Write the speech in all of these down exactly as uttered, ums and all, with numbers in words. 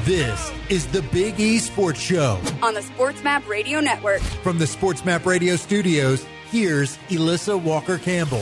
This is the Big E Sports Show on the SportsMap Radio Network. From the SportsMap Radio studios, here's Elissa Walker-Campbell.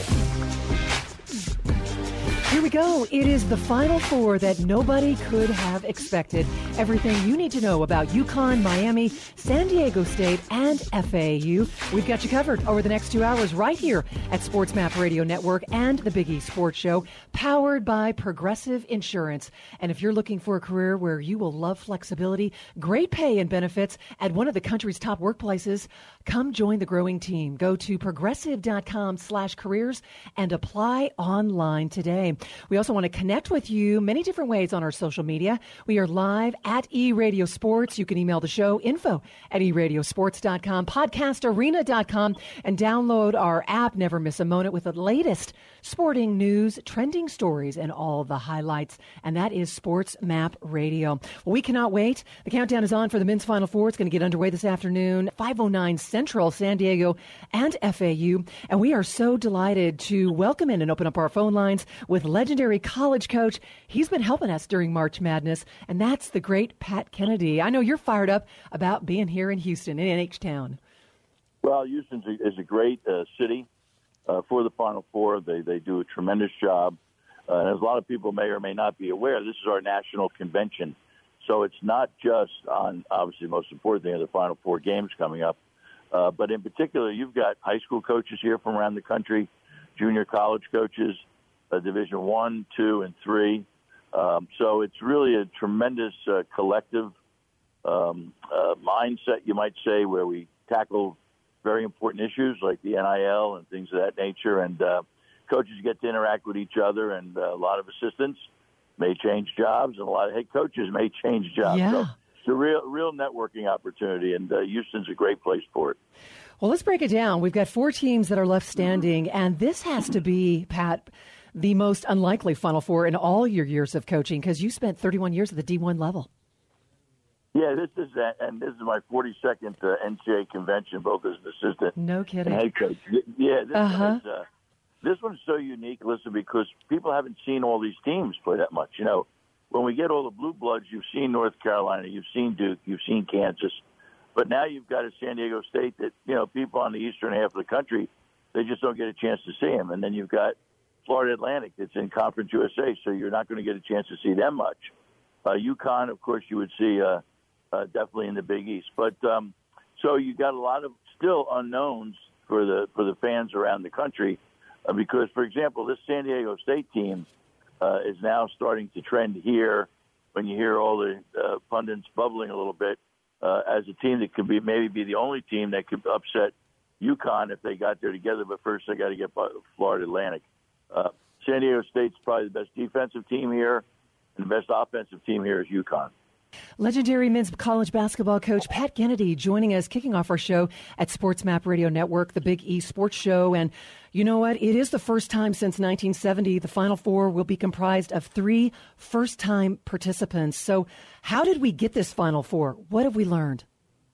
Here we go. It is the Final Four that nobody could have expected. Everything you need to know about UConn, Miami, San Diego State, and F A U. We've got you covered over the next two hours right here at SportsMap Radio Network and the Big E Sports Show, powered by Progressive Insurance. And if you're looking for a career where you will love flexibility, great pay and benefits at one of the country's top workplaces, come join the growing team. Go to progressive.com slash careers and apply online today. We also want to connect with you many different ways on our social media. We are live at eRadio Sports. You can email the show, info at e radio sports dot com, podcast arena dot com, and download our app. Never miss a moment with the latest sporting news, trending stories, and all the highlights. And that is Sports Map Radio. Well, we cannot wait. The countdown is on for the men's Final Four. It's going to get underway this afternoon, five oh nine Central, San Diego and F A U. And we are so delighted to welcome in and open up our phone lines with legendary college coach. He's been helping us during March Madness, and that's the great Pat Kennedy. I know you're fired up about being here in Houston, in H-Town. Well, Houston is a great uh, city uh, for the Final Four. They they do a tremendous job. Uh, and as a lot of people may or may not be aware, this is our national convention. So it's not just on, obviously, the most important thing of the Final Four games coming up. Uh, but in particular, you've got high school coaches here from around the country, junior college coaches, uh, Division One, Two, and Three. Um, so it's really a tremendous uh, collective um, uh, mindset, you might say, where we tackle very important issues like the N I L and things of that nature. And uh, coaches get to interact with each other, and uh, a lot of assistants may change jobs, and a lot of head coaches may change jobs. Yeah. So it's a real, real networking opportunity, and uh, Houston's a great place for it. Well, let's break it down. We've got four teams that are left standing, and this has to be, Pat, the most unlikely Final Four in all your years of coaching, because you spent thirty-one years at the D one level. Yeah, this is and this is my forty-second uh, N C double A convention, both as an assistant no kidding. and head coach. Yeah, this uh-huh. one is, uh, this one's so unique, listen, because people haven't seen all these teams play that much. You know, when we get all the blue bloods, you've seen North Carolina, you've seen Duke, you've seen Kansas, but now you've got a San Diego State that, you know, people on the eastern half of the country, they just don't get a chance to see them. And then you've got Florida Atlantic that's in Conference U S A, so you're not going to get a chance to see them much. Uh, UConn, of course, you would see uh, uh, definitely in the Big East. But um, so you got a lot of still unknowns for the for the fans around the country uh, because, for example, this San Diego State team uh, is now starting to trend here when you hear all the uh, pundits bubbling a little bit uh, as a team that could be maybe be the only team that could upset UConn if they got there together. But first they got to get Florida Atlantic. Uh, San Diego State's probably the best defensive team here, and the best offensive team here is UConn. Legendary men's college basketball coach Pat Kennedy joining us, kicking off our show at SportsMap Radio Network, the Big E Sports Show. And you know what? It is the first time since nineteen seventy the Final Four will be comprised of three first-time participants. So how did we get this Final Four? What have we learned?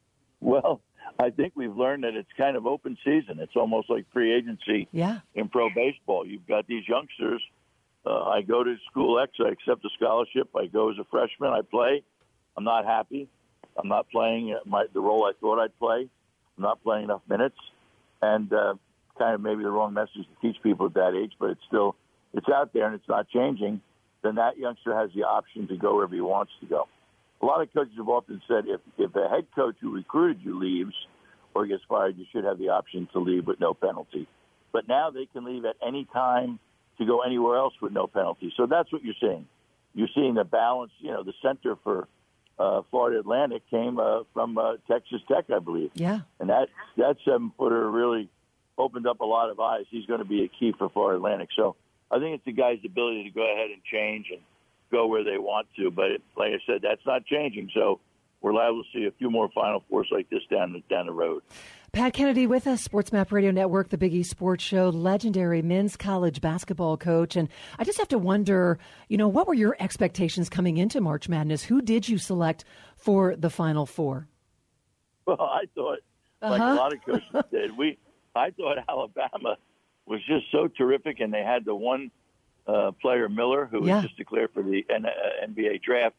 Well, I think we've learned that it's kind of open season. It's almost like free agency yeah. in pro baseball. You've got these youngsters. Uh, I go to School X. I accept a scholarship. I go as a freshman. I play. I'm not happy. I'm not playing my, the role I thought I'd play. I'm not playing enough minutes. And uh, kind of maybe the wrong message to teach people at that age, but it's still it's out there and it's not changing. Then that youngster has the option to go wherever he wants to go. A lot of coaches have often said if, if a head coach who recruited you leaves or gets fired, you should have the option to leave with no penalty. But now they can leave at any time to go anywhere else with no penalty. So that's what you're seeing. You're seeing the balance. You know, the center for uh, Florida Atlantic came uh, from uh, Texas Tech, I believe. Yeah. And that, that seven-footer really opened up a lot of eyes. He's going to be a key for Florida Atlantic. So I think it's the guy's ability to go ahead and change and go where they want to. But it, like I said, that's not changing. So we're liable to see a few more Final Fours like this down the, down the road. Pat Kennedy with us, SportsMap Radio Network, the Big E Sports Show, legendary men's college basketball coach. And I just have to wonder, you know, what were your expectations coming into March Madness? Who did you select for the Final Four? Well, I thought, like uh-huh. a lot of coaches did, we I thought Alabama was just so terrific, and they had the one uh, player, Miller, who yeah. was just declared for the N- uh, N B A draft.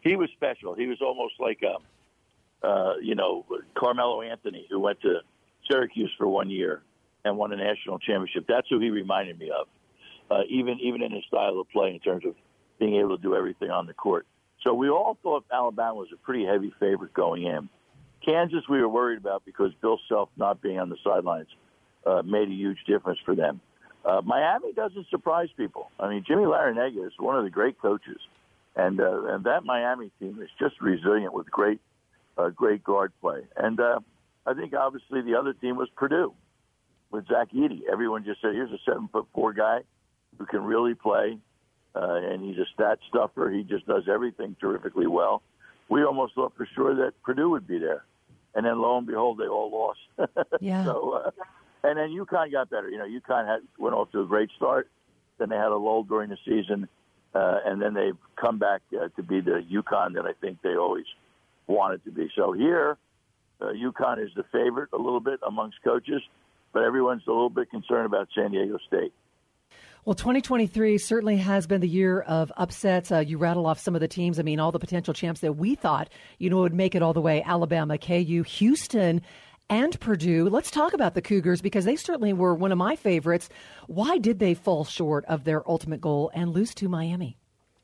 he was special. He was almost like a, uh, you know, Carmelo Anthony, who went to Syracuse for one year and won a national championship. That's who he reminded me of, uh, even even in his style of play in terms of being able to do everything on the court. So we all thought Alabama was a pretty heavy favorite going in. Kansas we were worried about because Bill Self not being on the sidelines uh, made a huge difference for them. Uh, Miami doesn't surprise people. I mean, Jimmy Larrañaga is one of the great coaches, and uh, and that Miami team is just resilient with great uh, great guard play. And uh, I think obviously the other team was Purdue with Zach Edey. Everyone just said, here's a seven foot four guy who can really play, uh, and he's a stat stuffer. He just does everything terrifically well. We almost thought for sure that Purdue would be there, and then lo and behold, they all lost. Yeah. so. Uh, And then UConn got better. You know, UConn had went off to a great start. Then they had a lull during the season, uh, and then they've come back uh, to be the UConn that I think they always wanted to be. So here, uh, UConn is the favorite a little bit amongst coaches, but everyone's a little bit concerned about San Diego State. Well, twenty twenty-three certainly has been the year of upsets. Uh, you rattle off some of the teams. I mean, all the potential champs that we thought, you know, would make it all the way. Alabama, K U, Houston, and Purdue. Let's talk about the Cougars because they certainly were one of my favorites. Why did they fall short of their ultimate goal and lose to Miami?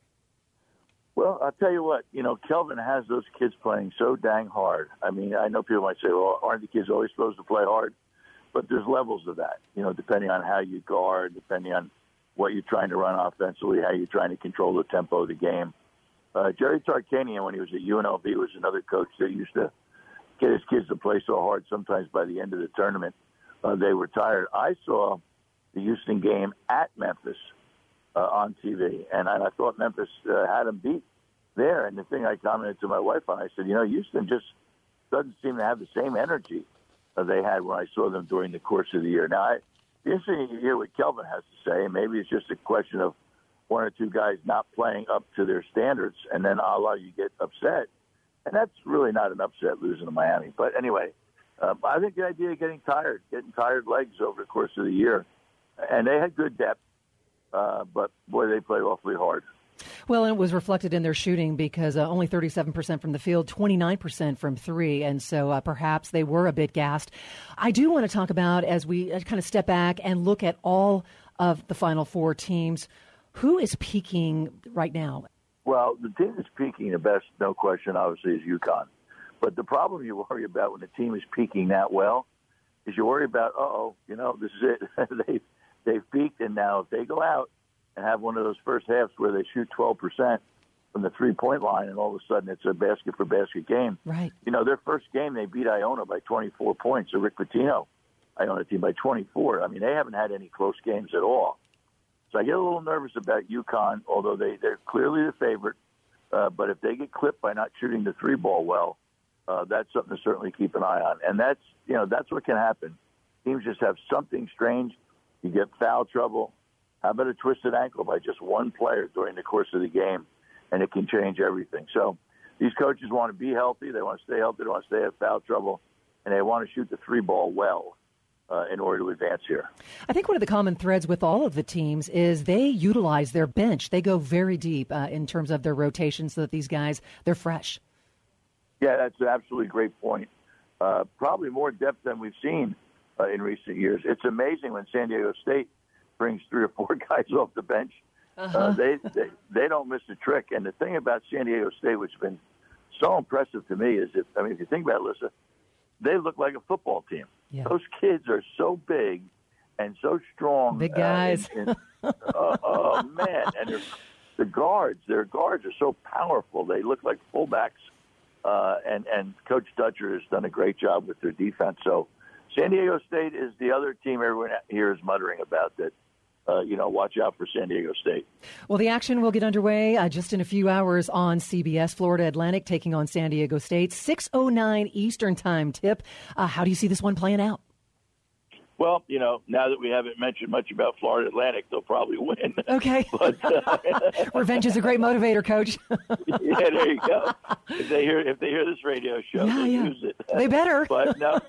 Well, I'll tell you what, you know, Kelvin has those kids playing so dang hard. I mean, I know people might say, well, aren't the kids always supposed to play hard? But there's levels of that, you know, depending on how you guard, depending on what you're trying to run offensively, how you're trying to control the tempo of the game. Uh, Jerry Tarkanian, when he was at U N L V, was another coach that used to get his kids to play so hard, sometimes by the end of the tournament, uh, they were tired. I saw the Houston game at Memphis uh, on T V, and I, I thought Memphis uh, had them beat there. And the thing I commented to my wife on, I said, you know, Houston just doesn't seem to have the same energy uh, they had when I saw them during the course of the year. Now, I, it's interesting to hear what Kelvin has to say. Maybe it's just a question of one or two guys not playing up to their standards, and then a la you get upset. And that's really not an upset losing to Miami. But anyway, uh, I think the idea of getting tired, getting tired legs over the course of the year, and they had good depth, uh, but, boy, they played awfully hard. Well, and it was reflected in their shooting because uh, only thirty-seven percent from the field, twenty-nine percent from three, and so uh, perhaps they were a bit gassed. I do want to talk about, as we kind of step back and look at all of the Final Four teams, who is peaking right now? Well, the team that's peaking the best, no question, obviously, is UConn. But the problem you worry about when the team is peaking that well is you worry about, uh-oh, you know, this is it. they've, they've peaked, and now if they go out and have one of those first halves where they shoot twelve percent from the three-point line and all of a sudden it's a basket-for-basket game. Right. You know, their first game, they beat Iona by twenty-four points, or Rick Pitino, Iona team, by twenty-four. I mean, they haven't had any close games at all. So I get a little nervous about UConn, although they, they're clearly the favorite. Uh, but if they get clipped by not shooting the three ball well, uh, that's something to certainly keep an eye on. And that's, you know, that's what can happen. Teams just have something strange. You get foul trouble. How about a twisted ankle by just one player during the course of the game, and it can change everything. So these coaches want to be healthy. They want to stay healthy. They want to stay out of foul trouble, and they want to shoot the three ball well. Uh, in order to advance here. I think one of the common threads with all of the teams is they utilize their bench. They go very deep uh, in terms of their rotation so that these guys, they're fresh. Yeah, that's an absolutely great point. Uh, probably more depth than we've seen uh, in recent years. It's amazing when San Diego State brings three or four guys off the bench. Uh-huh. Uh, they, they they don't miss a trick. And the thing about San Diego State, which has been so impressive to me, is if I mean, if you think about it, Alyssa, they look like a football team. Yeah. Those kids are so big and so strong. Big guys. Uh, and, and, uh, oh, man. And the guards, their guards are so powerful. They look like fullbacks. Uh, and, and Coach Dutcher has done a great job with their defense. So San Diego State is the other team everyone here is muttering about that. Uh, you know, watch out for San Diego State. Well, the action will get underway uh, just in a few hours on C B S. Florida Atlantic taking on San Diego State. six oh nine Eastern Time tip. Uh, how do you see this one playing out? Well, you know, now that we haven't mentioned much about Florida Atlantic, they'll probably win. Okay. But, uh, revenge is a great motivator, Coach. Yeah, there you go. If they hear if they hear this radio show, yeah, they yeah. use it. They better. But no,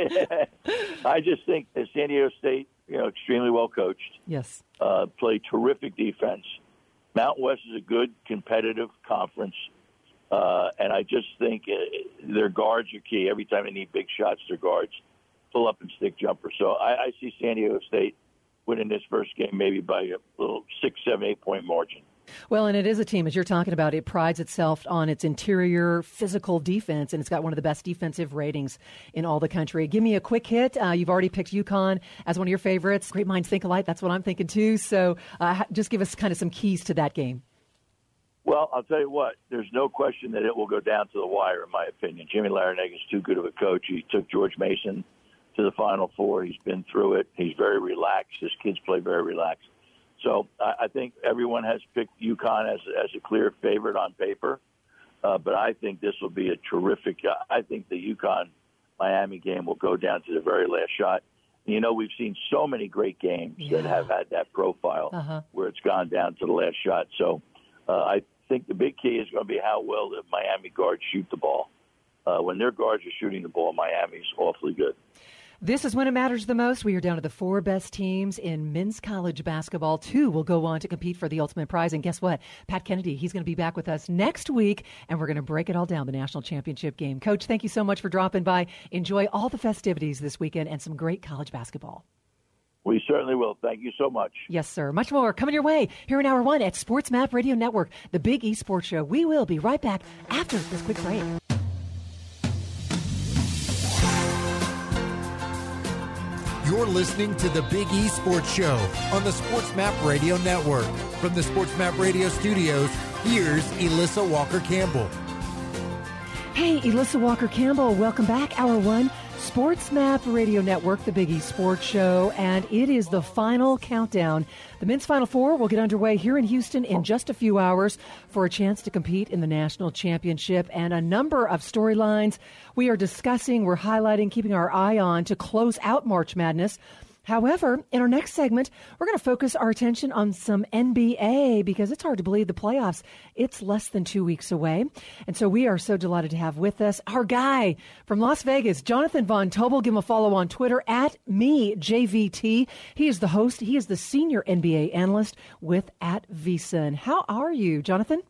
I just think that San Diego State, you know, extremely well coached. Yes. Uh, play terrific defense. Mountain West is a good competitive conference. Uh, and I just think uh, their guards are key. Every time they need big shots, their guards pull up and stick jumper. So I, I see San Diego State winning this first game maybe by a little six, seven, eight point margin. Well, and it is a team, as you're talking about, it prides itself on its interior physical defense, and it's got one of the best defensive ratings in all the country. Give me a quick hit. Uh, you've already picked UConn as one of your favorites. Great minds think alike. That's what I'm thinking, too. So uh, just give us kind of some keys to that game. Well, I'll tell you what, there's no question that it will go down to the wire, in my opinion. Jimmy Larrañaga is too good of a coach. He took George Mason to the Final Four. He's been through it. He's very relaxed. His kids play very relaxed. So I think everyone has picked UConn as, as a clear favorite on paper, uh, but I think this will be a terrific uh, – I think the UConn-Miami game will go down to the very last shot. You know, we've seen so many great games yeah. that have had that profile uh-huh. where it's gone down to the last shot. So uh, I think the big key is going to be how well the Miami guards shoot the ball. Uh, when their guards are shooting the ball, Miami's awfully good. This is when it matters the most. We are down to the four best teams in men's college basketball. Two will go on to compete for the ultimate prize. And guess what? Pat Kennedy, he's going to be back with us next week, and we're going to break it all down, the national championship game. Coach, thank you so much for dropping by. Enjoy all the festivities this weekend and some great college basketball. We certainly will. Thank you so much. Yes, sir. Much more coming your way here in Hour one at Sports Map Radio Network, the Big East Sports Show. We will be right back after this quick break. You're listening to the Big East Sports Show on the Sports Map Radio Network. From the Sports Map Radio studios, here's Elissa Walker-Campbell. Hey, Elissa Walker-Campbell, welcome back. Hour one, Sports Map Radio Network, the Big East Sports Show, and it is the final countdown. The men's Final Four will get underway here in Houston in just a few hours for a chance to compete in the national championship, and a number of storylines we are discussing, we're highlighting, keeping our eye on to close out March Madness. However, in our next segment, we're going to focus our attention on some N B A because it's hard to believe the playoffs. It's less than two weeks away. And so we are so delighted to have with us our guy from Las Vegas, Jonathan Von Tobel. Give him a follow on Twitter at me, J V T. He is the host. He is the senior N B A analyst with at VSiN. How are you, Jonathan?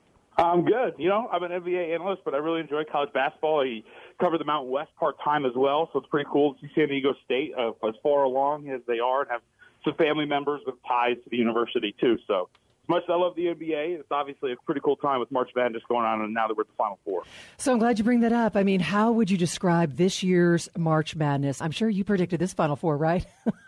I'm good. You know, I'm an N B A analyst, but I really enjoy college basketball. I cover the Mountain West part-time as well, so it's pretty cool to see San Diego State uh, as far along as they are and have some family members with ties to the university, too. So as much as I love the N B A, it's obviously a pretty cool time with March Madness going on, and now that we're at the Final Four. So I'm glad you bring that up. I mean, how would you describe this year's March Madness? I'm sure you predicted this Final Four, right?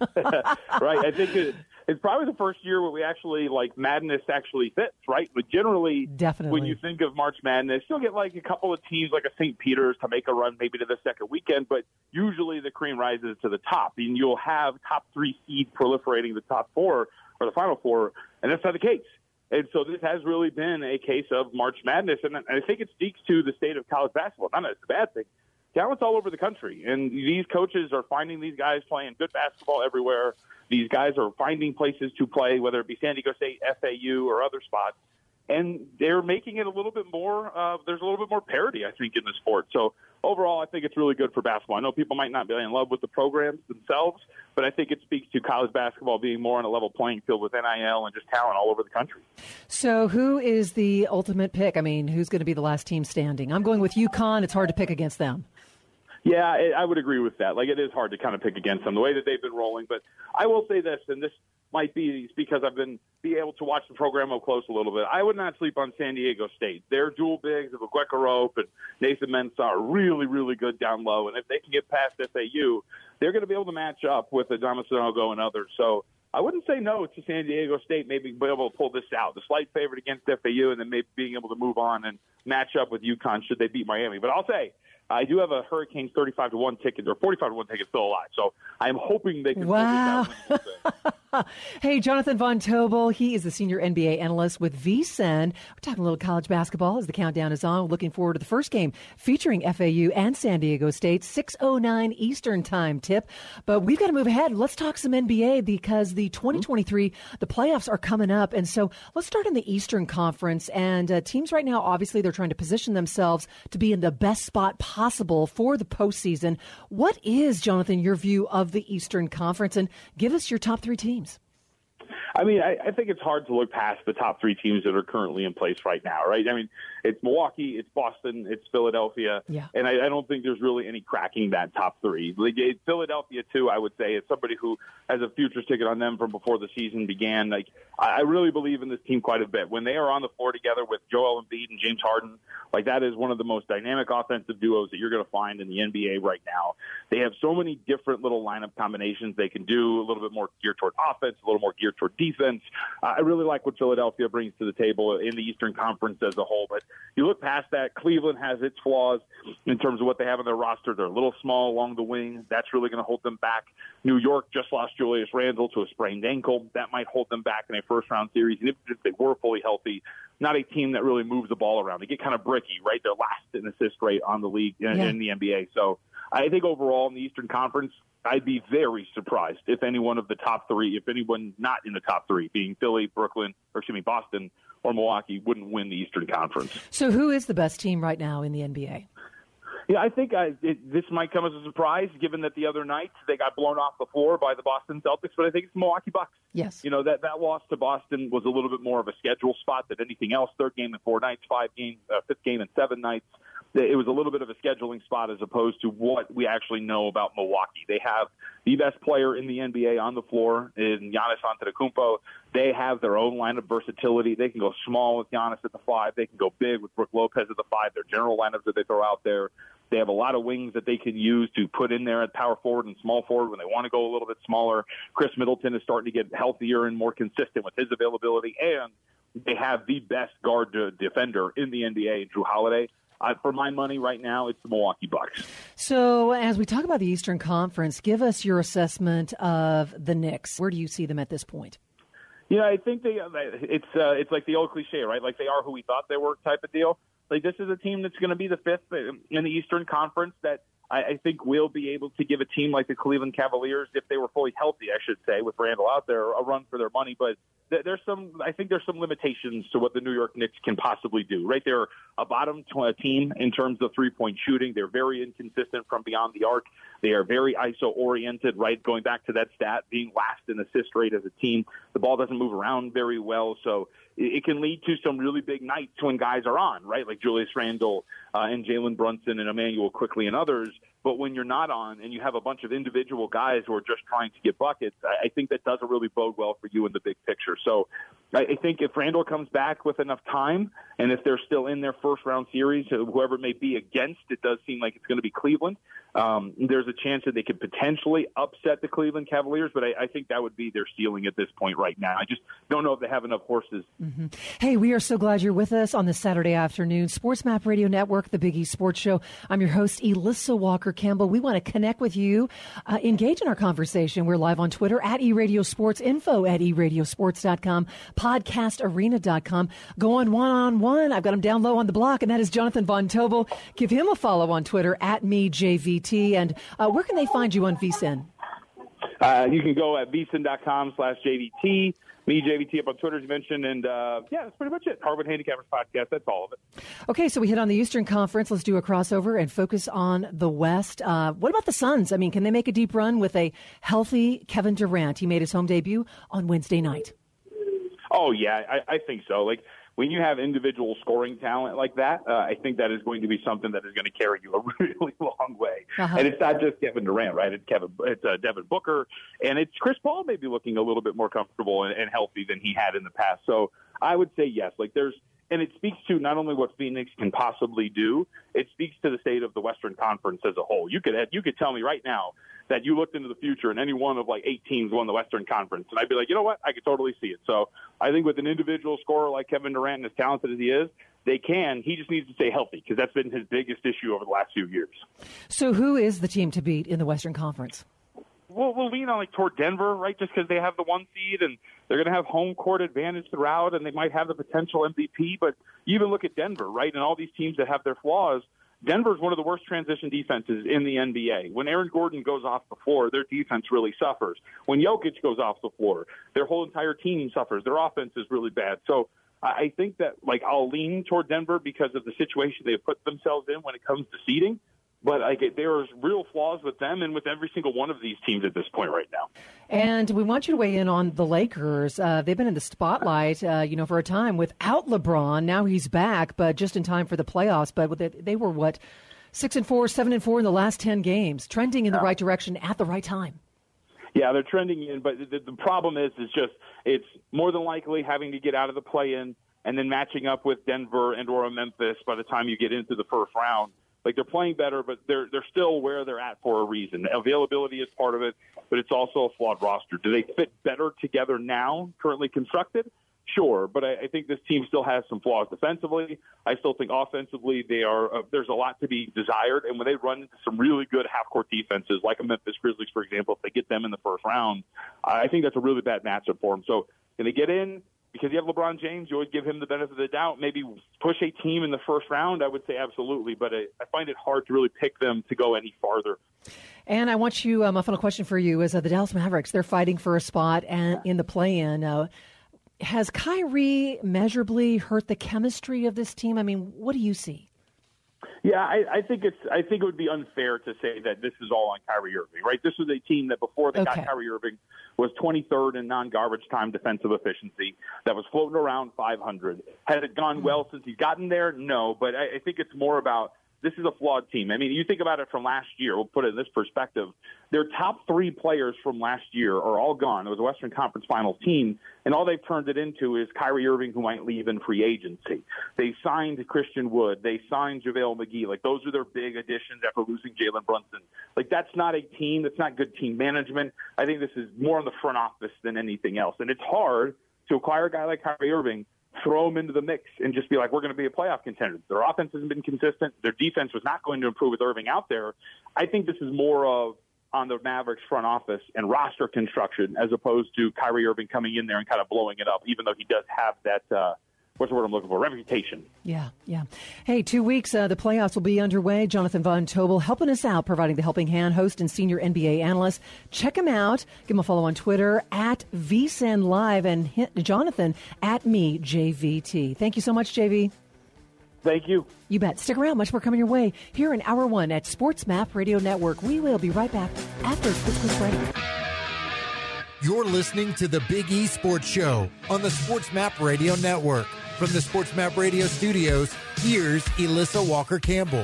Right. I think it, it's probably the first year where we actually, like, Madness actually fits, right? But generally, Definitely. when you think of March Madness, you'll get, like, a couple of teams like a Saint Peter's to make a run maybe to the second weekend, but usually the cream rises to the top, and you'll have top three seeds proliferating the top four or the Final Four, and that's not the case. And so this has really been a case of March Madness, and I think it speaks to the state of college basketball. Not that it's a bad thing. Talent's all over the country, and these coaches are finding these guys playing good basketball everywhere. These guys are finding places to play, whether it be San Diego State, F A U, or other spots, and they're making it a little bit more uh, – there's a little bit more parity, I think, in the sport. So overall, I think it's really good for basketball. I know people might not be in love with the programs themselves, but I think it speaks to college basketball being more on a level playing field with N I L and just talent all over the country. So who is the ultimate pick? I mean, who's going to be the last team standing? I'm going with UConn. It's hard to pick against them. Yeah, I would agree with that. Like, it is hard to kind of pick against them, the way that they've been rolling. But I will say this, and this might be because I've been be able to watch the program up close a little bit. I would not sleep on San Diego State. Their dual bigs of Aguekorope and Nathan Mensah are really, really good down low. And if they can get past F A U, they're going to be able to match up with Adama Sanogo and others. So I wouldn't say no to San Diego State maybe be able to pull this out. The slight favorite against F A U and then maybe being able to move on and match up with UConn should they beat Miami. But I'll say, I do have a Hurricanes thirty-five to one ticket, or forty-five to one ticket still alive. So I'm hoping they can wow. pull this out. Hey, Jonathan Von Tobel, he is the senior N B A analyst with VSiN. We're talking a little college basketball as the countdown is on. We're looking forward to the first game featuring F A U and San Diego State, six oh nine Eastern time tip. But we've got to move ahead. Let's talk some N B A because the twenty twenty-three, the playoffs are coming up. And so let's start in the Eastern Conference. And uh, teams right now, obviously, they're trying to position themselves to be in the best spot possible. possible for the postseason. What is, Jonathan, your view of the Eastern Conference? And give us your top three teams. I mean, I, I think it's hard to look past the top three teams that are currently in place right now, right? I mean, it's Milwaukee, it's Boston, it's Philadelphia, yeah. and I, I don't think there's really any cracking that top three. Like, Philadelphia, too, I would say, is somebody who has a futures ticket on them from before the season began. Like, I really believe in this team quite a bit. When they are on the floor together with Joel Embiid and James Harden, like, that is one of the most dynamic offensive duos that you're going to find in the N B A right now. They have so many different little lineup combinations they can do, a little bit more geared toward offense, a little more geared toward defense. Uh, I really like what Philadelphia brings to the table in the Eastern Conference as a whole. But you look past that, Cleveland has its flaws in terms of what they have on their roster. They're a little small along the wing. That's really going to hold them back. New York just lost Julius Randle to a sprained ankle. That might hold them back in a first-round series. And if, if they were fully healthy, not a team that really moves the ball around. They get kind of bricky, right? They're last in assist rate on the league in, yeah. in the N B A. So I think overall in the Eastern Conference, I'd be very surprised if any one of the top three, if anyone not in the top three, being Philly, Brooklyn, or excuse me, Boston or Milwaukee, wouldn't win the Eastern Conference. So who is the best team right now in the N B A? Yeah, I think I, it, this might come as a surprise, given that the other night they got blown off the floor by the Boston Celtics, but I think it's the Milwaukee Bucks. Yes. You know, that, that loss to Boston was a little bit more of a schedule spot than anything else. Third game in four nights, five games, uh, fifth game in seven nights. It was a little bit of a scheduling spot as opposed to what we actually know about Milwaukee. They have the best player in the N B A on the floor in Giannis Antetokounmpo. They have their own lineup versatility. They can go small with Giannis at the five. They can go big with Brook Lopez at the five. Their general lineups that they throw out there. They have a lot of wings that they can use to put in there at power forward and small forward when they want to go a little bit smaller. Chris Middleton is starting to get healthier and more consistent with his availability. And they have the best guard defender in the N B A, Jrue Holiday. Uh, for my money right now, it's the Milwaukee Bucks. So as we talk about the Eastern Conference, give us your assessment of the Knicks. Where do you see them at this point? Yeah, I think they it's uh, it's like the old cliche, right? Like they are who we thought they were type of deal. Like this is a team that's going to be the fifth in the Eastern Conference that I, I think will be able to give a team like the Cleveland Cavaliers, if they were fully healthy, I should say, with Randall out there, a run for their money. But there's some, I think there's some limitations to what the New York Knicks can possibly do, right? They're a bottom team in terms of three-point shooting. They're very inconsistent from beyond the arc. They are very I S O-oriented, right? Going back to that stat, being last in assist rate as a team. The ball doesn't move around very well, so it can lead to some really big nights when guys are on, right? Like Julius Randle uh, and Jalen Brunson and Emmanuel Quickly and others. But when you're not on and you have a bunch of individual guys who are just trying to get buckets, I think that doesn't really bode well for you in the big picture. So I think if Randle comes back with enough time and if they're still in their first-round series, whoever it may be against, it does seem like it's going to be Cleveland. Um, there's a chance that they could potentially upset the Cleveland Cavaliers, but I, I think that would be their ceiling at this point right now. I just don't know if they have enough horses. Mm-hmm. Hey, we are so glad you're with us on this Saturday afternoon. Sports Map Radio Network, the Big East Sports Show. I'm your host, Elissa Walker-Campbell. We want to connect with you, uh, engage in our conversation. We're live on Twitter at eRadioSports, info at e radio sports dot com, podcast arena dot com. Go on one-on-one. I've got him down low on the block, and that is Jonathan Von Tobel. Give him a follow on Twitter at me, J V T. And uh, where can they find you on V S I N? Uh, you can go at V S I N dot com slash J V T. Me, J V T, up on Twitter, as you mentioned. And, uh, yeah, that's pretty much it. Harvard Handicappers Podcast. That's all of it. Okay, so we hit on the Eastern Conference. Let's do a crossover and focus on the West. Uh, what about the Suns? I mean, can they make a deep run with a healthy Kevin Durant? He made his home debut on Wednesday night. Oh, yeah, I, I think so. Like, when you have individual scoring talent like that, uh, I think that is going to be something that is going to carry you a really long way. Uh-huh. And it's not just Kevin Durant, right? It's Kevin, it's uh, Devin Booker, and it's Chris Paul maybe looking a little bit more comfortable and, and healthy than he had in the past. So I would say yes. Like there's, and it speaks to not only what Phoenix can possibly do, it speaks to the state of the Western Conference as a whole. You could you could tell me right now that you looked into the future and any one of like eight teams won the Western Conference, and I'd be like, you know what, I could totally see it. So I think with an individual scorer like Kevin Durant and as talented as he is, they can. He just needs to stay healthy because that's been his biggest issue over the last few years. So who is the team to beat in the Western Conference? We'll, we'll lean on like toward Denver, right, just because they have the one seed and they're going to have home court advantage throughout, and they might have the potential M V P. But you even look at Denver, right, and all these teams that have their flaws. Denver's one of the worst transition defenses in the N B A. When Aaron Gordon goes off the floor, their defense really suffers. When Jokic goes off the floor, their whole entire team suffers. Their offense is really bad. So I think that, like, I'll lean toward Denver because of the situation they've put themselves in when it comes to seeding. But like, there's real flaws with them and with every single one of these teams at this point right now. And we want you to weigh in on the Lakers. Uh, they've been in the spotlight, uh, you know, for a time without LeBron. Now he's back, but just in time for the playoffs. But they, they were, what, six and four, seven and four in the last ten games, trending in the right direction at the right time. Yeah, they're trending in, but the, the problem is, is just it's more than likely having to get out of the play-in and then matching up with Denver and or Memphis by the time you get into the first round. Like, they're playing better, but they're they're still where they're at for a reason. Availability is part of it, but it's also a flawed roster. Do they fit better together now, currently constructed? Sure, but I, I think this team still has some flaws defensively. I still think offensively they are. Uh, there's a lot to be desired, and when they run into some really good half-court defenses, like a Memphis Grizzlies, for example, if they get them in the first round, I think that's a really bad matchup for them. So can they get in? Because you have LeBron James, you always give him the benefit of the doubt. Maybe push a team in the first round, I would say absolutely. But I, I find it hard to really pick them to go any farther. And I want you, um, a final question for you is uh, the Dallas Mavericks. They're fighting for a spot and in the play-in. Uh, has Kyrie measurably hurt the chemistry of this team? I mean, what do you see? Yeah, I, I think it's. I think it would be unfair to say that this is all on Kyrie Irving, right? This was a team that before they okay. got Kyrie Irving was twenty-third in non-garbage time defensive efficiency. That was floating around five hundred. Had it gone well since he's gotten there? No, but I, I think it's more about this is a flawed team. I mean, you think about it from last year. We'll put it in this perspective. Their top three players from last year are all gone. It was a Western Conference Finals team, and all they've turned it into is Kyrie Irving, who might leave in free agency. They signed Christian Wood. They signed JaVale McGee. Like, those are their big additions after losing Jalen Brunson. Like, that's not a team. That's not good team management. I think this is more on the front office than anything else. And it's hard to acquire a guy like Kyrie Irving, throw them into the mix, and just be like, we're going to be a playoff contender. Their offense hasn't been consistent. Their defense was not going to improve with Irving out there. I think this is more of on the Mavericks front office and roster construction as opposed to Kyrie Irving coming in there and kind of blowing it up, even though he does have that, uh, what's the word I'm looking for, reputation. Yeah, yeah. Hey, two weeks, uh, the playoffs will be underway. Jonathan Von Tobel helping us out, providing the helping hand, host and senior N B A analyst. Check him out. Give him a follow on Twitter, at V S E N Live, and Jonathan, at me, J V T. Thank you so much, J V. Thank you. You bet. Stick around. Much more coming your way here in Hour one at Sports Map Radio Network. We will be right back after this quick break. You're listening to the Big E Sports Show on the Sports Map Radio Network. From the Sports Map Radio studios, here's Elissa Walker-Campbell.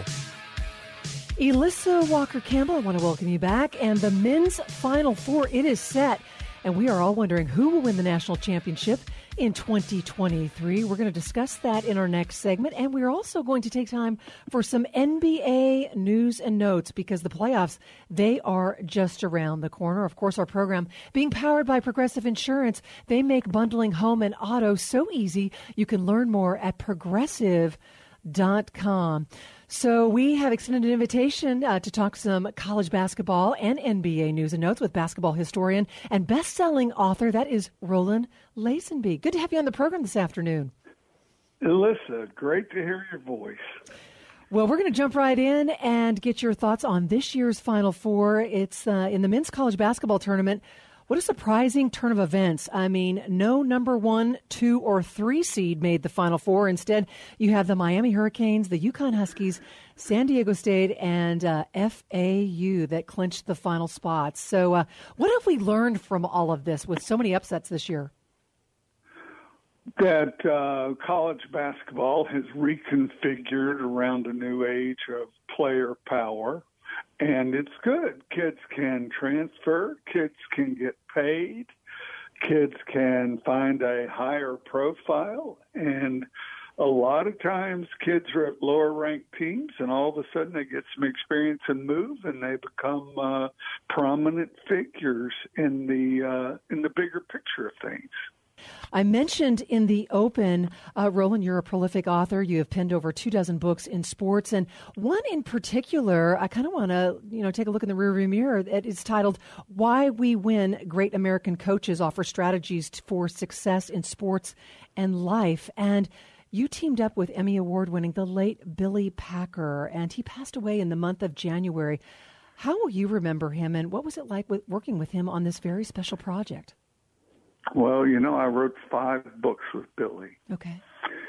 Elissa Walker-Campbell, I want to welcome you back. And the men's Final Four, it is set. And we are all wondering who will win the national championship in twenty twenty-three. We're going to discuss that in our next segment. And we're also going to take time for some N B A news and notes because the playoffs, they are just around the corner. Of course, our program being powered by Progressive Insurance. They make bundling home and auto so easy. You can learn more at progressive dot com. So we have extended an invitation uh, to talk some college basketball and N B A news and notes with basketball historian and best-selling author, that is Roland Lazenby. Good to have you on the program this afternoon. Elissa, great to hear your voice. Well, we're going to jump right in and get your thoughts on this year's Final Four. It's uh, in the men's college basketball tournament. What a surprising turn of events. I mean, no number one, two, or three seed made the Final Four. Instead, you have the Miami Hurricanes, the UConn Huskies, San Diego State, and uh, F A U that clinched the final spots. So uh, what have we learned from all of this with so many upsets this year? That uh, college basketball has reconfigured around a new age of player power. And it's good. Kids can transfer. Kids can get paid. Kids can find a higher profile. And a lot of times kids are at lower-ranked teams, and all of a sudden they get some experience and move, and they become uh, prominent figures in the uh, in the bigger picture of things. I mentioned in the open, uh, Roland, you're a prolific author. You have penned over two dozen books in sports, and one in particular, I kind of want to, you know, take a look in the rearview mirror. It's titled "Why We Win: Great American Coaches Offer Strategies for Success in Sports and Life." And you teamed up with Emmy Award-winning the late Billy Packer, and he passed away in the month of January. How will you remember him, and what was it like with, working with him on this very special project? Well, you know, I wrote five books with Billy. Okay.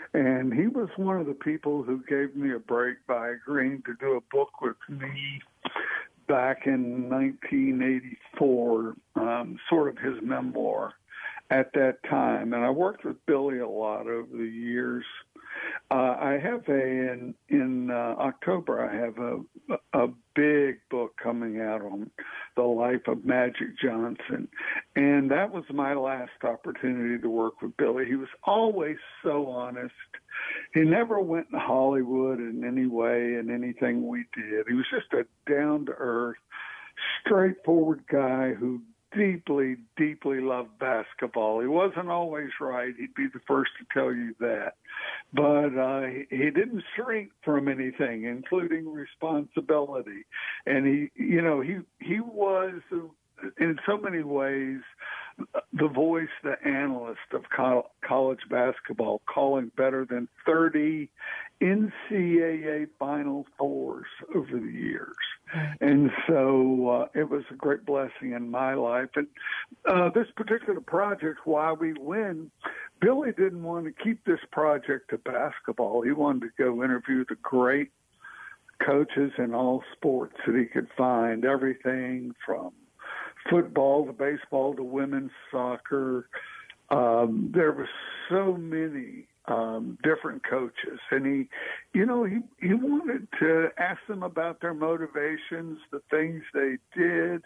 And he was one of the people who gave me a break by agreeing to do a book with me back in nineteen eighty-four, um, sort of his memoir at that time. And I worked with Billy a lot over the years. Uh, I have a, in, in uh, October, I have a, a big book coming out on the life of Magic Johnson. And that was my last opportunity to work with Billy. He was always so honest. He never went in Hollywood in any way in anything we did. He was just a down-to-earth, straightforward guy who deeply, deeply loved basketball. He wasn't always right. He'd be the first to tell you that. But uh, he, he didn't shrink from anything, including responsibility. And he, you know, he he was, in so many ways, the voice, the analyst of co- college basketball, calling better than thirty N C double A Final Fours over the years. And so uh, it was a great blessing in my life. And uh, this particular project, Why We Win, Billy didn't want to keep this project to basketball. He wanted to go interview the great coaches in all sports that he could find, everything from football to baseball to women's soccer. Um, there were so many um, different coaches, and he, you know, he, he wanted to ask them about their motivations, the things they did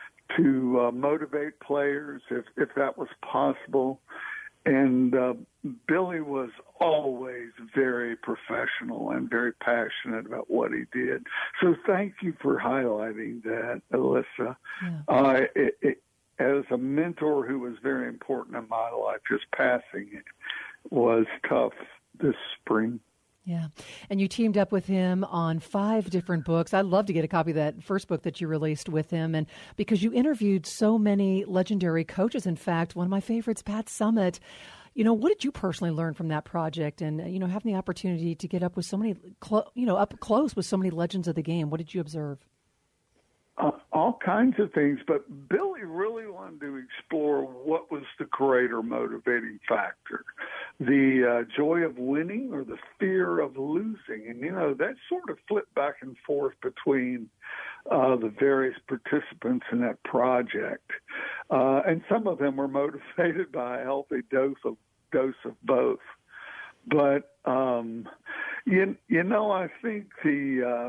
to uh, motivate players, if, if that was possible. And uh, Billy was always very professional and very passionate about what he did. So thank you for highlighting that, Alyssa. Yeah. Uh, it, it, as a mentor who was very important in my life, his passing was tough this spring. Yeah. And you teamed up with him on five different books. I'd love to get a copy of that first book that you released with him. And because you interviewed so many legendary coaches, in fact, one of my favorites, Pat Summitt. You know, what did you personally learn from that project? And, you know, having the opportunity to get up with so many, clo- you know, up close with so many legends of the game. What did you observe? Uh, all kinds of things, but Billy really wanted to explore what was the greater motivating factor, the uh, joy of winning or the fear of losing. And, you know, that sort of flipped back and forth between uh, the various participants in that project. Uh, and some of them were motivated by a healthy dose of, dose of both. But, um, you, you know, I think the... Uh,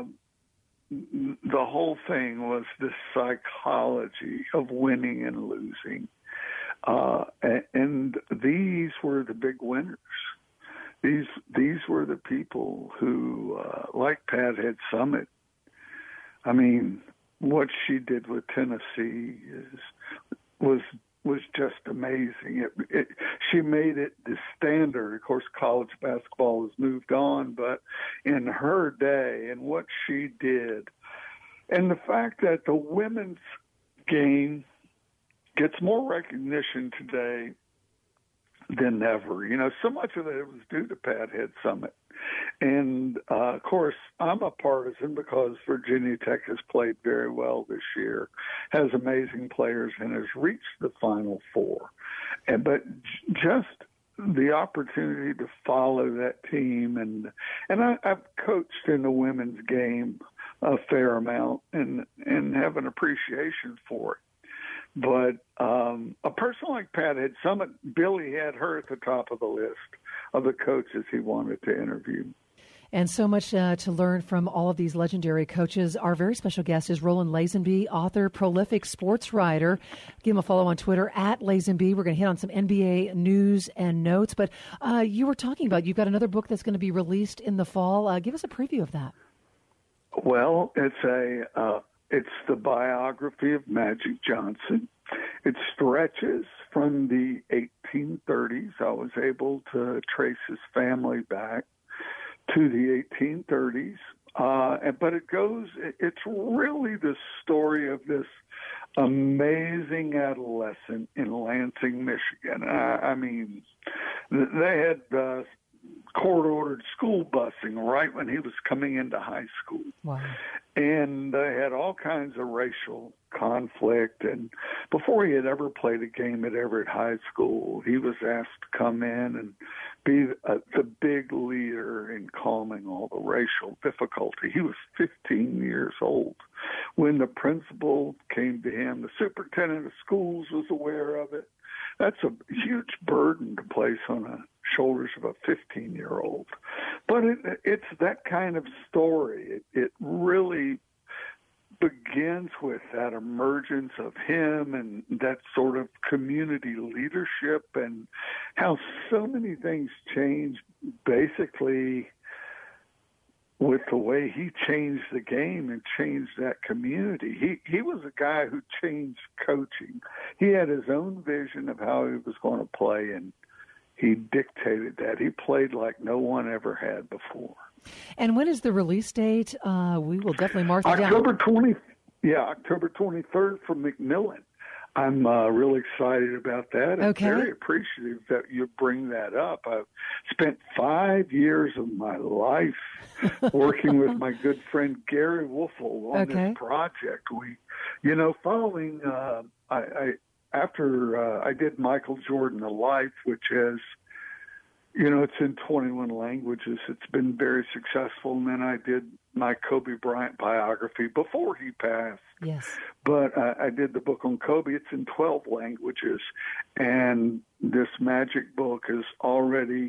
the whole thing was the psychology of winning and losing. Uh, and these were the big winners. These these were the people who, uh, like Pat had Summitt. I mean, what she did with Tennessee is was was just amazing. It, it, she made it the standard. Of course, college basketball has moved on, but in her day and what she did, and the fact that the women's game gets more recognition today than ever. You know, so much of it was due to Pat Head Summitt. And, uh, of course, I'm a partisan because Virginia Tech has played very well this year, has amazing players, and has reached the Final Four. And, but just the opportunity to follow that team, and and I, I've coached in the women's game a fair amount and, and have an appreciation for it. But um, a person like Pat Head Summitt, Billy had her at the top of the list of the coaches he wanted to interview. And so much uh, to learn from all of these legendary coaches. Our very special guest is Roland Lazenby, author, prolific sports writer. Give him a follow on Twitter, at Lazenby. We're going to hit on some N B A news and notes. But uh, you were talking about, you've got another book that's going to be released in the fall. Uh, give us a preview of that. Well, it's a uh, it's the biography of Magic Johnson. It stretches from the eighteen thirties. I was able to trace his family back to the eighteen thirties. Uh, but it goes, it's really the story of this amazing adolescent in Lansing, Michigan. I, I mean, they had uh, court-ordered school busing right when he was coming into high school. Wow. And they had all kinds of racial conflict. And before he had ever played a game at Everett High School, he was asked to come in and be a, the big leader in calming all the racial difficulty. He was fifteen years old when the principal came to him. The superintendent of schools was aware of it. That's a huge burden to place on the shoulders of a fifteen-year-old. But it, it's that kind of story. It, it really begins with that emergence of him and that sort of community leadership and how so many things change basically with the way he changed the game and changed that community. He he was a guy who changed coaching. He had his own vision of how he was going to play, and he dictated that. He played like no one ever had before. And when is the release date? Uh, we will definitely mark it down. October twentieth. Yeah, October twenty-third from Macmillan. I'm uh, really excited about that. I'm okay. very appreciative that you bring that up. I've spent five years of my life working with my good friend Gary Woelfel on okay. this project. We, you know, following uh, I, I after uh, I did Michael Jordan: A Life, which has, you know, it's in twenty-one languages. It's been very successful. And then I did my Kobe Bryant biography before he passed. Yes. But uh, I did the book on Kobe. It's in twelve languages. And this magic book is already,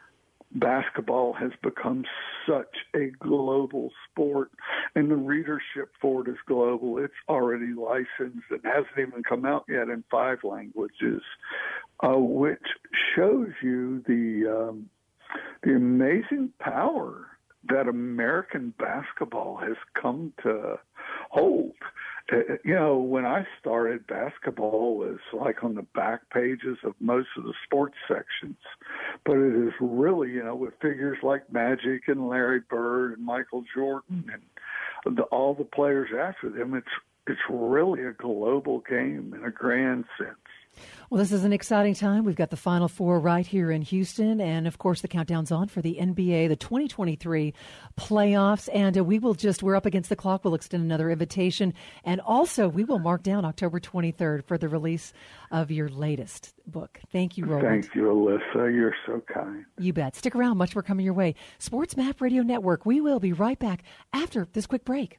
basketball has become such a global sport, and the readership for it is global. It's already licensed and hasn't even come out yet in five languages, uh, which shows you the um, the amazing power that American basketball has come to hold. Uh, you know, when I started, basketball was like on the back pages of most of the sports sections. But it is really, you know, with figures like Magic and Larry Bird and Michael Jordan and the, all the players after them, it's it's really a global game in a grand sense. Well, this is an exciting time. We've got the Final Four right here in Houston. And, of course, the countdown's on for the N B A, the twenty twenty-three playoffs. And uh, we will just, we're up against the clock. We'll extend another invitation. And also, we will mark down October twenty-third for the release of your latest book. Thank you, Roland. Thank you, Alyssa. You're so kind. You bet. Stick around. Much more coming your way. Sports Map Radio Network. We will be right back after this quick break.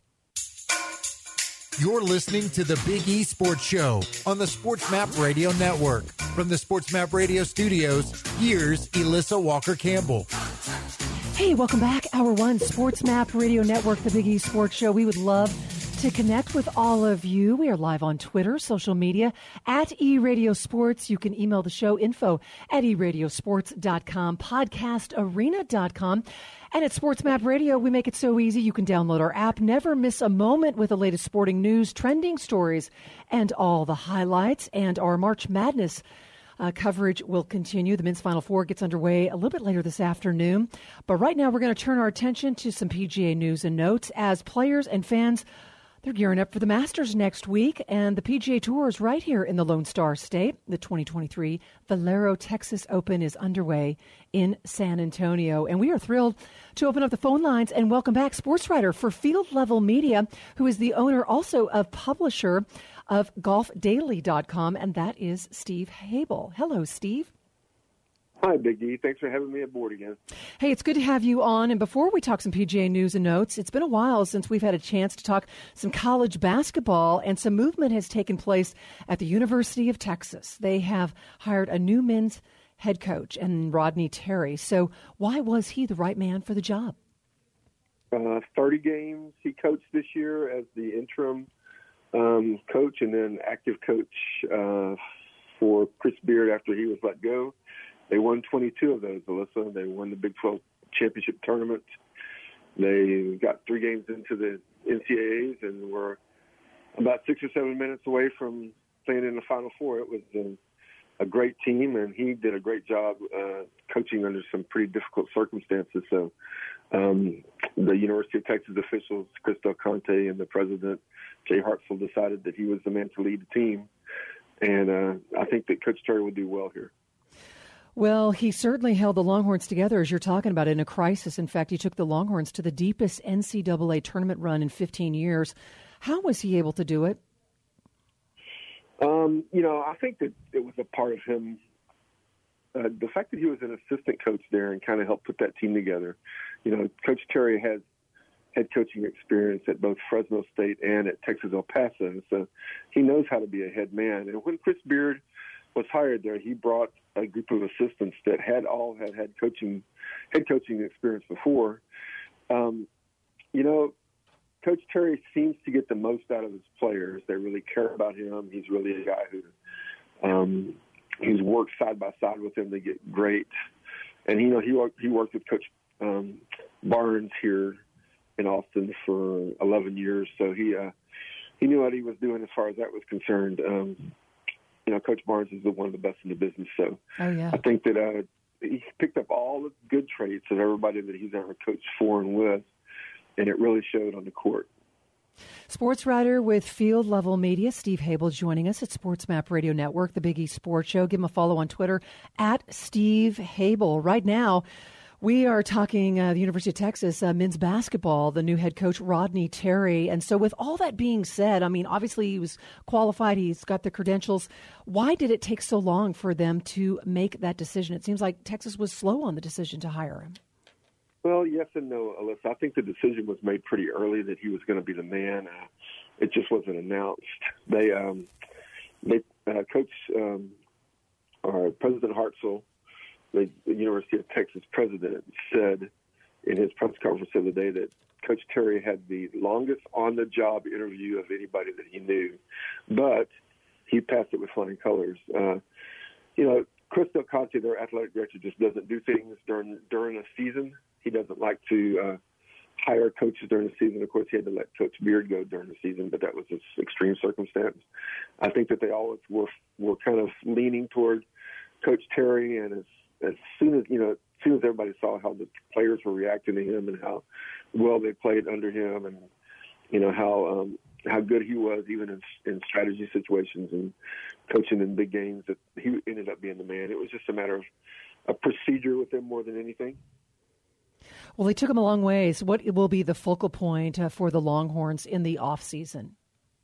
You're listening to the Big E Sports Show on the Sports Map Radio Network. From the Sports Map Radio studios, here's Alyssa Walker-Campbell. Hey, welcome back. Hour one, Sports Map Radio Network, the Big E Sports Show. We would love to connect with all of you. We are live on Twitter, social media, at eRadio Sports. You can email the show, info at e radio sports dot com, podcast arena dot com. And at Sports Map Radio, we make it so easy. You can download our app. Never miss a moment with the latest sporting news, trending stories, and all the highlights. And our March Madness uh, coverage will continue. The men's Final Four gets underway a little bit later this afternoon. But right now, we're going to turn our attention to some P G A news and notes as players and fans, they're gearing up for the Masters next week, and the P G A Tour is right here in the Lone Star State. The twenty twenty-three Valero Texas Open is underway in San Antonio, and we are thrilled to open up the phone lines and welcome back sports writer for Field Level Media, who is the owner also of publisher of golf daily dot com, and that is Steve Habel. Hello, Steve. Hi, Big E. Thanks for having me aboard again. Hey, it's good to have you on. And before we talk some P G A news and notes, it's been a while since we've had a chance to talk some college basketball, and some movement has taken place at the University of Texas. They have hired a new men's head coach, and Rodney Terry. So why was he the right man for the job? Uh, thirty games he coached this year as the interim um, coach, and then active coach uh, for Chris Beard after he was let go. They won twenty-two of those, Alyssa. They won the Big twelve championship tournament. They got three games into the N C double A's and were about six or seven minutes away from playing in the Final Four. It was a, a great team, and he did a great job uh, coaching under some pretty difficult circumstances. So um, the University of Texas officials, Chris Del Conte and the president, Jay Hartzell, decided that he was the man to lead the team. And uh, I think that Coach Terry would do well here. Well, he certainly held the Longhorns together, as you're talking about, in a crisis. In fact, he took the Longhorns to the deepest N C double A tournament run in fifteen years. How was he able to do it? Um, you know, I think that it was a part of him. Uh, the fact that he was an assistant coach there and kind of helped put that team together. You know, Coach Terry has head coaching experience at both Fresno State and at Texas El Paso, so he knows how to be a head man. And when Chris Beard was hired there, he brought a group of assistants that had all had had coaching, head coaching experience before. Um, you know, Coach Terry seems to get the most out of his players. They really care about him. He's really a guy who um, he's worked side by side with him to get great. And you know, he worked, he worked with Coach um, Barnes here in Austin for eleven years, so he uh, he knew what he was doing as far as that was concerned. Um, you know, Coach Barnes is the, one of the best in the business, so oh, yeah. I think that uh, he picked up all the good traits of everybody that he's ever coached for and with, and it really showed on the court. Sports writer with Field Level Media, Steve Habel, joining us at Sports Map Radio Network, the Big East Sports Show. Give him a follow on Twitter at Steve Habel. Right now, we are talking uh, the University of Texas uh, men's basketball, the new head coach, Rodney Terry. And so with all that being said, I mean, obviously he was qualified. He's got the credentials. Why did it take so long for them to make that decision? It seems like Texas was slow on the decision to hire him. Well, yes and no, Alyssa. I think the decision was made pretty early that he was going to be the man. Uh, it just wasn't announced. They, um, they uh, Coach um, or President Hartzell, the University of Texas president, said in his press conference the other day that Coach Terry had the longest on-the-job interview of anybody that he knew, but he passed it with flying colors. Uh, you know, Chris Del Conte, their athletic director, just doesn't do things during during a season. He doesn't like to uh, hire coaches during the season. Of course, he had to let Coach Beard go during the season, but that was an extreme circumstance. I think that they always were were kind of leaning toward Coach Terry, and as as soon as you know, as soon as everybody saw how the players were reacting to him and how well they played under him, and you know how um, how good he was even in, in strategy situations and coaching in big games, that he ended up being the man. It was just a matter of a procedure with him more than anything. Well, they took him a long ways. What will be the focal point uh, for the Longhorns in the off season?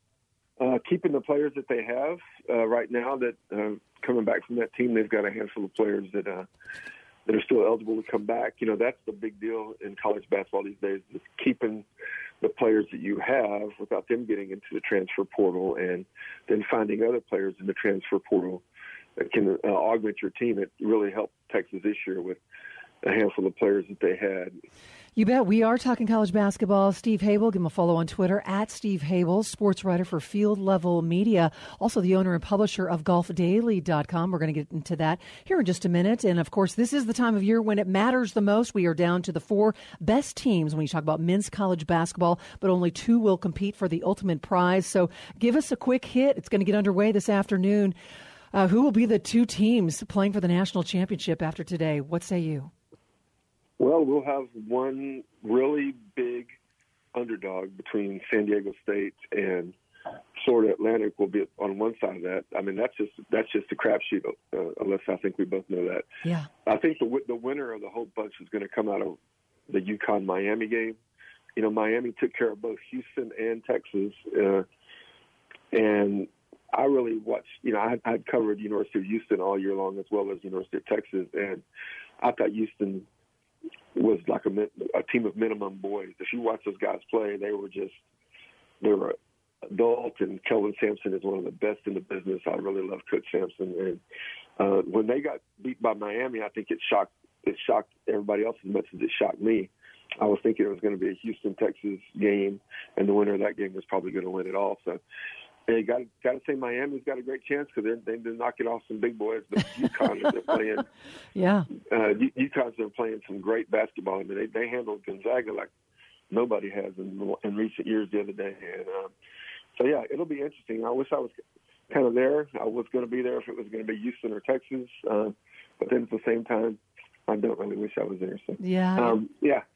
Uh, keeping the players that they have uh, right now. That uh, coming back from that team, they've got a handful of players that uh, that are still eligible to come back. You know, that's the big deal in college basketball these days, is keeping the players that you have without them getting into the transfer portal, and then finding other players in the transfer portal that can uh, augment your team. It really helped Texas this year with a handful of players that they had. You bet. We are talking college basketball. Steve Habel, give him a follow on Twitter, at Steve Habel, sports writer for Field Level Media, also the owner and publisher of golf daily dot com. We're going to get into that here in just a minute. And, of course, this is the time of year when it matters the most. We are down to the four best teams when you talk about men's college basketball, but only two will compete for the ultimate prize. So give us a quick hit. It's going to get underway this afternoon. Uh, who will be the two teams playing for the national championship after today? What say you? Well, we'll have one really big underdog between San Diego State and Florida Atlantic. Will be on one side of that. I mean, that's just that's just a crapshoot. Uh, unless I think we both know that. Yeah. I think the the winner of the whole bunch is going to come out of the UConn Miami game. You know, Miami took care of both Houston and Texas, uh, and I really watched. You know, I I'd covered University of Houston all year long as well as University of Texas, and I thought Houston was like a, a team of minimum boys. If you watch those guys play, they were just, they were adult, and Kelvin Sampson is one of the best in the business. I really love Coach Sampson. And uh, when they got beat by Miami, I think it shocked, it shocked everybody else as much as it shocked me. I was thinking it was going to be a Houston-Texas game, and the winner of that game was probably going to win it all. So, and got got to say Miami's got a great chance because they've been knocking off some big boys. But UConn has been playing. Yeah. Uh, UConn's been playing some great basketball. I mean, they, they handled Gonzaga like nobody has in, in recent years the other day. And um, so, yeah, it'll be interesting. I wish I was kind of there. I was going to be there if it was going to be Houston or Texas. Uh, but then at the same time, I don't really wish I was there. So, yeah. Um, yeah.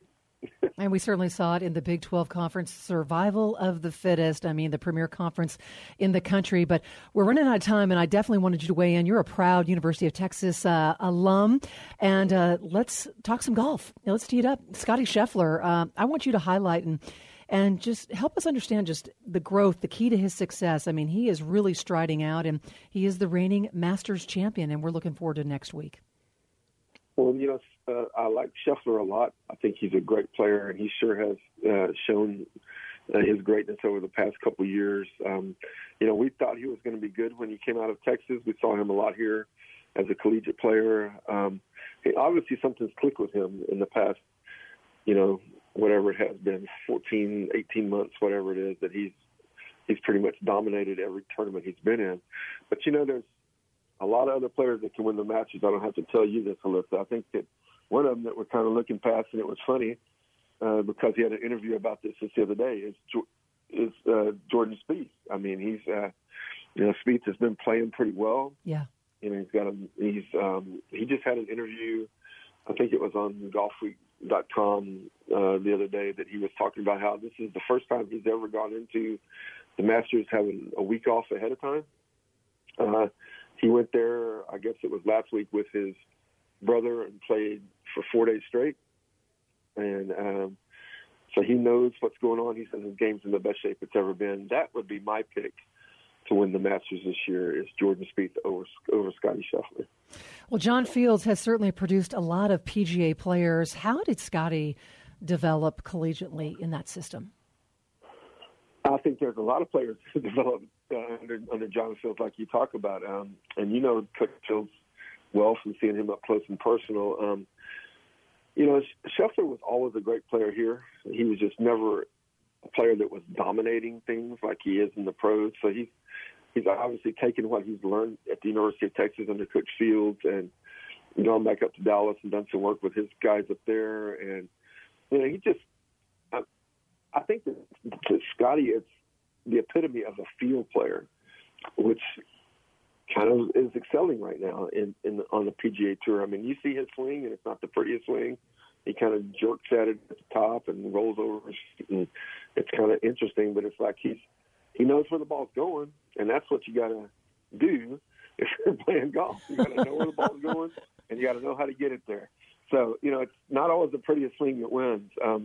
And we certainly saw it in the Big twelve Conference, survival of the fittest. I mean, the premier conference in the country. But we're running out of time, and I definitely wanted you to weigh in. You're a proud University of Texas uh, alum. And uh, let's talk some golf. Now, let's tee it up. Scottie Scheffler, uh, I want you to highlight and and just help us understand just the growth, the key to his success. I mean, he is really striding out, and he is the reigning Masters champion, and we're looking forward to next week. Well, you know, uh, I like Scheffler a lot. I think he's a great player, and he sure has uh, shown uh, his greatness over the past couple of years. Um, you know, we thought he was going to be good when he came out of Texas. We saw him a lot here as a collegiate player. Um, he, obviously, something's clicked with him in the past, you know, whatever it has been, fourteen, eighteen months, whatever it is, that he's he's pretty much dominated every tournament he's been in. But, you know, there's a lot of other players that can win the matches. I don't have to tell you this, Alyssa. I think that one of them that we're kind of looking past, and it was funny uh, because he had an interview about this just the other day, is is uh, Jordan Spieth. I mean, he's uh, you know, Spieth has been playing pretty well. Yeah. You know, he's got a he's um, he just had an interview. I think it was on golf week dot com uh, the other day that he was talking about how this is the first time he's ever gone into the Masters having a week off ahead of time. Uh, he went there, I guess it was last week, with his brother and played for four days straight. And um, so he knows what's going on. He says his game's in the best shape it's ever been. That would be my pick to win the Masters this year, is Jordan Spieth over, over Scottie Scheffler. Well, John Fields has certainly produced a lot of P G A players. How did Scottie develop collegiately in that system? I think there's a lot of players who develop uh, under, under John Fields, like you talk about. Um, and you know Coach Fields well from seeing him up close and personal. Um, you know, Scheffler was always a great player here. He was just never a player that was dominating things like he is in the pros. So he's he's obviously taken what he's learned at the University of Texas under Coach Fields and gone back up to Dallas and done some work with his guys up there. And, you know, he just I, – I think that, that Scottie is the epitome of a field player, which kind of is excelling right now in, in on the P G A Tour. I mean, you see his swing, and it's not the prettiest swing. He kind of jerks at it at the top and rolls over. And it's kind of interesting, but it's like he's he knows where the ball's going, and that's what you got to do if you're playing golf. You got to know where the ball's going, and you got to know how to get it there. So, you know, it's not always the prettiest swing that wins. Um,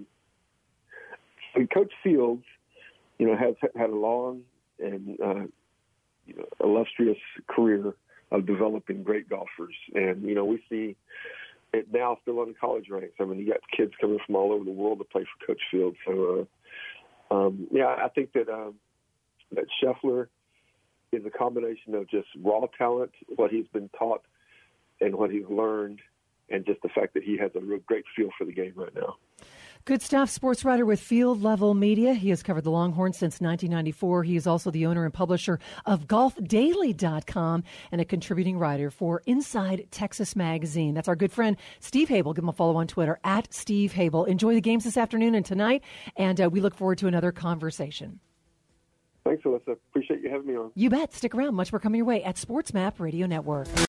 and Coach Fields, you know, has had a long and uh, you know, illustrious career of developing great golfers, and you know, we see it now still on the college ranks. I mean, you got kids coming from all over the world to play for Coach Fields. So, uh, um, yeah, I think that um, that Scheffler is a combination of just raw talent, what he's been taught, and what he's learned, and just the fact that he has a real great feel for the game right now. Good stuff. Sports writer with Field Level Media. He has covered the Longhorns since nineteen ninety-four. He is also the owner and publisher of golf daily dot com and a contributing writer for Inside Texas Magazine. That's our good friend Steve Habel. Give him a follow on Twitter, at Steve Habel. Enjoy the games this afternoon and tonight, and uh, we look forward to another conversation. Thanks, Alyssa. Appreciate you having me on. You bet. Stick around. Much more coming your way at Sports Map Radio Network.